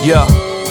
Yeah.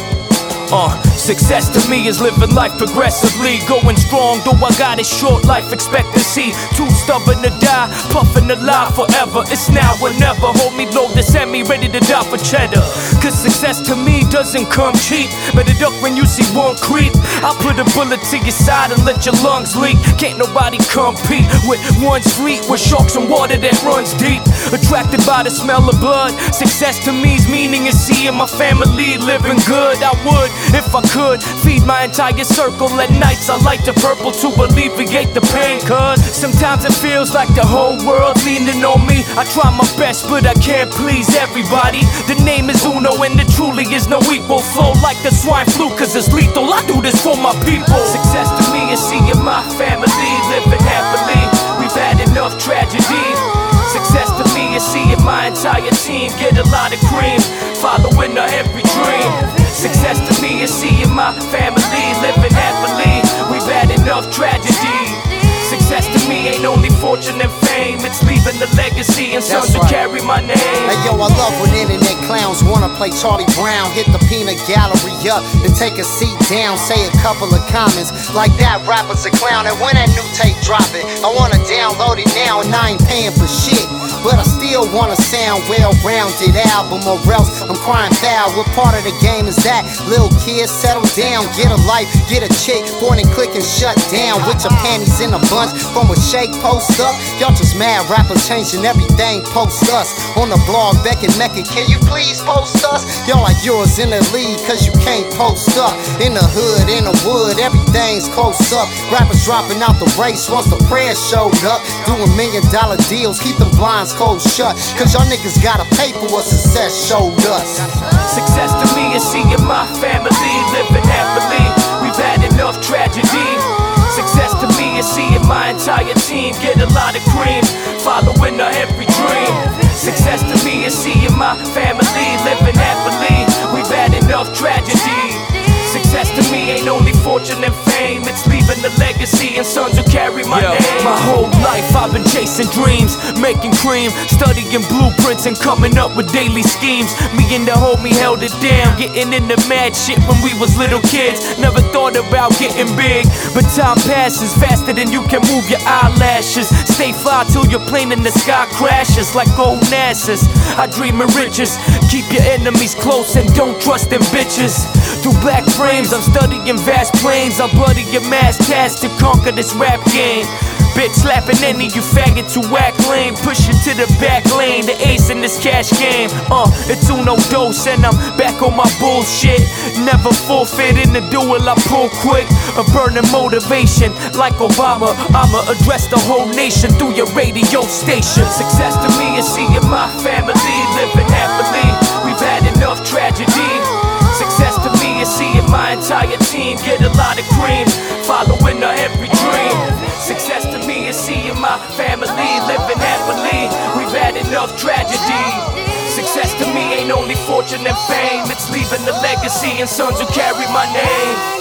Success to me is living life progressively, going strong, though I got a short life expectancy. Too stubborn to die, puffing alive forever. It's now or never, hold me low, this me ready to die for cheddar. Cause success to me doesn't come cheap. Better duck when you see one creep. I'll put a bullet to your side and let your lungs leak. Can't nobody compete with one street with sharks and water that runs deep. Attracted by the smell of blood. Success to me's meaning is seeing my family living good. I would, if I could, feed my entire circle. At nights I light the purple to alleviate the pain. Cause sometimes it feels like the whole world's leaning on me. I try my best but I can't please everybody. The name is Uno and there truly is no equal. Flow like the swine flu cause it's lethal. I do this for my people. Success to me is seeing my family living happily. We've had enough tragedy. Success to me is seeing my entire team get a lot of cream, following her every dream. Success to me is seeing my family living happily. We've had enough tragedy. Success to me ain't only fortune and fame, it's leaving a legacy and sons who carry my name. Hey yo, I love when internet clowns wanna play Charlie Brown. Hit the peanut gallery up and take a seat down. Say a couple of comments like that rapper's a clown. And when that new tape drop it, I wanna download it now and I ain't paying for shit. But I still wanna sound well-rounded album or else I'm crying foul. What part of the game is that? Little kids, settle down, get a life, get a chick, point and click and shut down. With your panties in a bunch from a shake post up. Y'all just mad rappers changing everything, post us on the blog, Beck and Mecca, can you please post us? Y'all like yours in the league cause you can't post up. In the hood, in the wood, everything's close up. Rappers dropping out the race once the prayer showed up. Doing $1 million deals, keep them blinds cold shut. Cause y'all niggas gotta pay for what success showed us. Success to me is seeing my family living happily. We've had enough tragedy. Success to me is seeing my entire team get a lot of cream, following her every dream. Success to me is seeing my family living happily. We've had enough tragedy. Success to me ain't only fortune and fame, it's leaving a legacy and sons who carry my name. My whole life I've been chasing dreams, making cream, studying blueprints and coming up with daily schemes. Me and the homie held it down, getting into mad shit when we was little kids. Never thought about getting big, but time passes faster than you can move your eyelashes. Stay fly till your plane in the sky crashes like old NASA's. I dream of riches, keep your enemies close and don't trust them bitches. Through black frames, I'm studying vast planes. I'll bloody your mass task to conquer this rap game. Bitch slapping any you faggots who whack lame. Push it to the back lane, the ace in this cash game. It's uno dos and I'm back on my bullshit. Never forfeit in the duel, I pull quick. A burning motivation like Obama. I'ma address the whole nation through your radio station. Success to me is seeing my family living happily. We've had enough tragedy. Success to me is seeing my entire team get a lot of cream, following her every dream. Success to me is seeing my family living happily. We've had enough tragedy. Success to me ain't only fortune and fame, it's leaving a legacy and sons who carry my name.